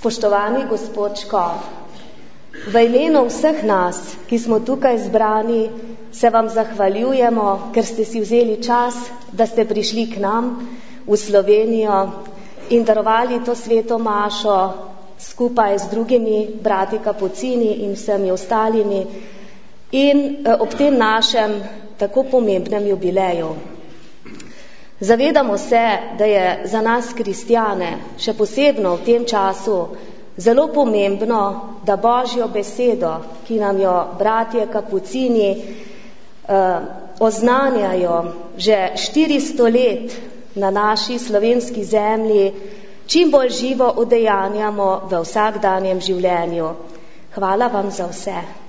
Spoštovani gospod Škof, v imenu vseh nas, ki smo tukaj zbrani, se vam zahvaljujemo, ker ste si vzeli čas, da ste prišli k nam v Slovenijo in darovali to sveto mašo skupaj z drugimi brati kapucini in vsemi ostalimi in ob tem našem tako pomembnem jubileju. Zavedamo se, da je za nas kristjane, še posebno v tem času, zelo pomembno, da Božjo besedo, ki nam jo bratje kapucini oznanjajo že 400 let na naši slovenski zemlji, čim bolj živo udejanjamo v vsakdanjem življenju. Hvala vam za vse.